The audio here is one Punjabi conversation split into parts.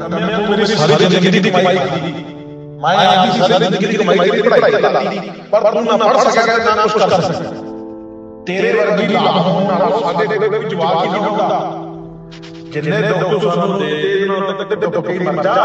ਤੂੰ ਮੇਰੀ ਸਾਰੀ ਜ਼ਿੰਦਗੀ ਦੀ ਕਮਾਈ ਕੀਤੀ, ਮੈਂ ਆਪਣੀ ਸਾਰੀ ਜ਼ਿੰਦਗੀ ਦੀ ਕਮਾਈ ਦੀ ਪੜ੍ਹਾਈ ਕਰਤੀ, ਪਰ ਤੂੰ ਨਾ ਪੜ੍ਹ ਸਕਿਆ ਤੇ ਨਾ ਕੁਛ ਕਰ ਸਕਿਆ। ਤੇਰੇ ਵਰਗੀ ਲਾਭ ਹੋਣ ਨਾਲ ਸਾਡੇ ਕੋਲ ਕੋਈ ਜਵਾਬ ਹੀ ਨਹੀਂ ਹੁੰਦਾ। ਜਿੰਨੇ ਦੁੱਖ ਸਾਨੂੰ ਦੇ ਇਹਨਾਂ ਤੱਕ ਦੁੱਖ ਕੇ ਮਰ ਜਾ।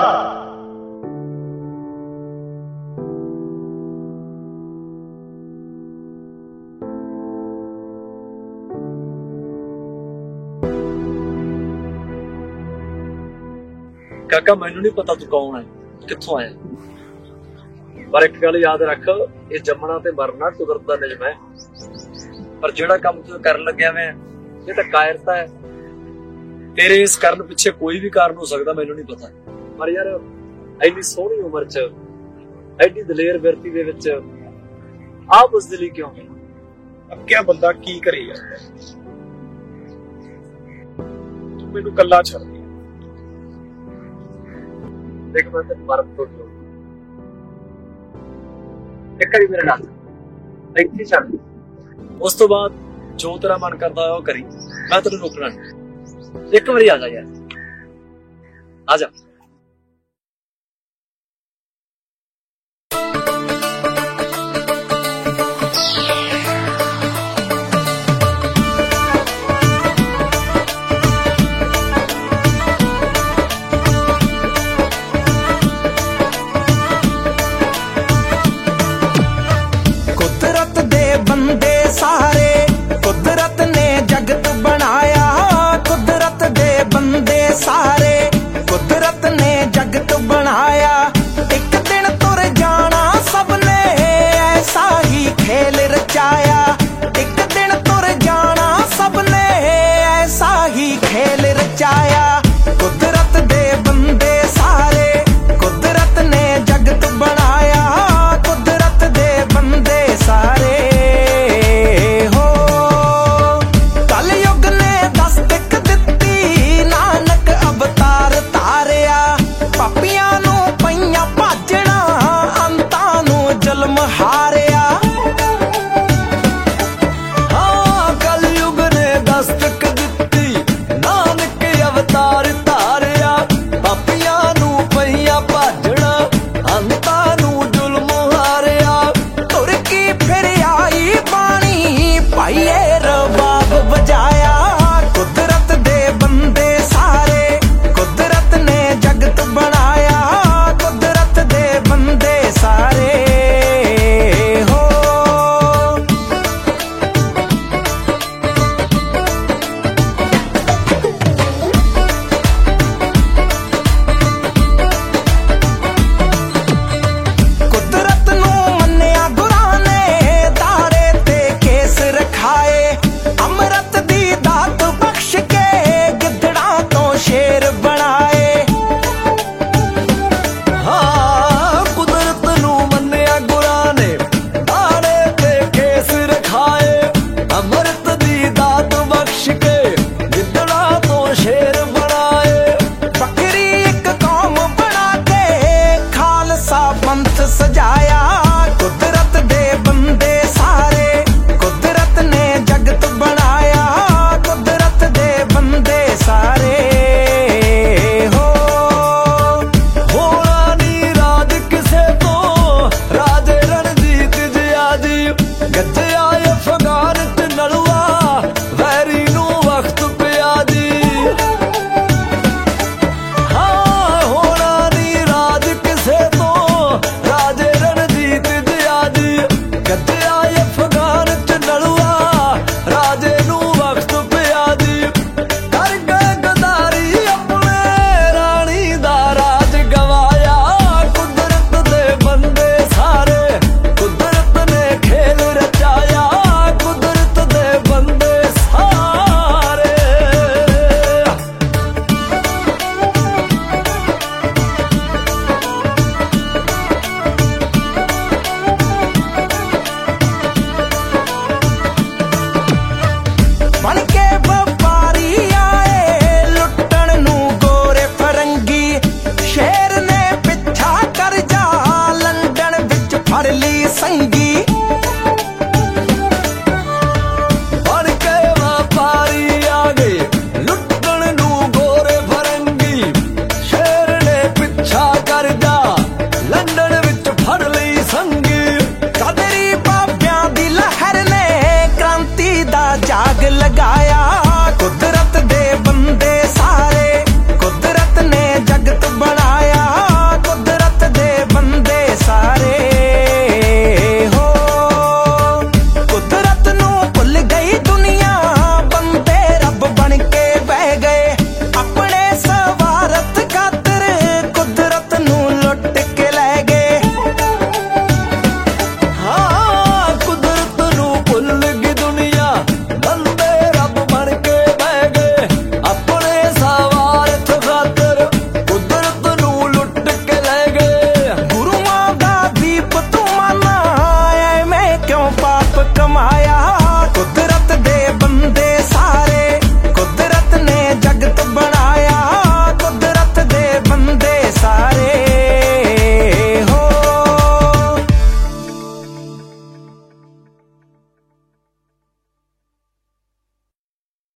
ਕਾਕਾ ਮੈਨੂੰ ਨਹੀਂ ਪਤਾ ਤੂੰ ਕੌਣ ਹੈ, ਕਿੱਥੋਂ ਆਇਆ, ਪਰ ਇੱਕ ਗੱਲ ਯਾਦ ਰੱਖ, ਇਹ ਜੰਮਣਾ ਤੇ ਮਰਨਾ ਕੁਦਰਤ ਦਾ ਨਿਯਮ ਹੈ। ਪਰ ਜਿਹੜਾ ਕੰਮ ਤੂੰ ਕਰਨ ਲੱਗਿਆ ਮੈਂ, ਇਹ ਤਾਂ ਕਾਇਰਤਾ ਹੈ। ਤੇਰੇ ਇਸ ਕਰਨ ਪਿੱਛੇ ਕੋਈ ਵੀ ਕਾਰਨ ਹੋ ਸਕਦਾ, ਮੈਨੂੰ ਨਹੀਂ ਪਤਾ। ਪਰ ਯਾਰ ਐਨੀ ਸੋਹਣੀ ਉਮਰ ਚ ਐਡੀ ਦਲੇਰ ਬਿਰਤੀ ਦੇ ਵਿੱਚ ਆਹ ਬੁਜ਼ਦਿਲੀ ਕਿਉਂ? ਅੱਕਿਆ ਬੰਦਾ ਕੀ ਕਰੇ ਯਾਰ, ਤੂੰ ਮੈਨੂੰ ਕੱਲਾ ਛੱਡ ਦੇ। ਦੇਖ ਮੈਂ ਤੈਨੂੰ ਮਰਨ ਤੋਂ ਇੱਕ ਵਾਰੀ ਮੇਰੇ ਨਾਲ ਇੱਥੇ ਛੱਡ, ਉਸ ਤੋਂ ਬਾਅਦ ਜੋ ਤੇਰਾ ਮਨ ਕਰਦਾ ਉਹ ਕਰੀ, ਮੈਂ ਤੈਨੂੰ ਰੋਕਣਾ ਨਹੀਂ। ਇੱਕ ਵਾਰੀ ਆ ਜਾ ਯਾਰ, ਆ ਜਾ। सजाया